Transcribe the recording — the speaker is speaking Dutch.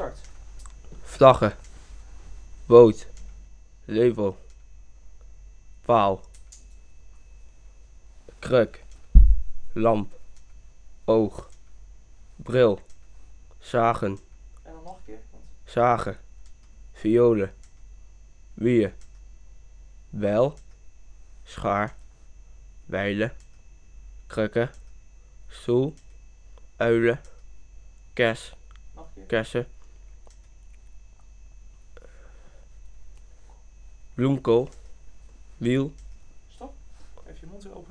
Start. Vlaggen. Boot. Level. Paal. Kruk. Lamp. Oog. Bril. Zagen. En dan nog een keer. Zagen. Violen. Wier. Bijl. Schaar. Bijlen. Krukken. Stoel. Uilen. Kers. Nog een keer. Kersen. Bloemkool. Wiel. Stop. Even je mond weer open.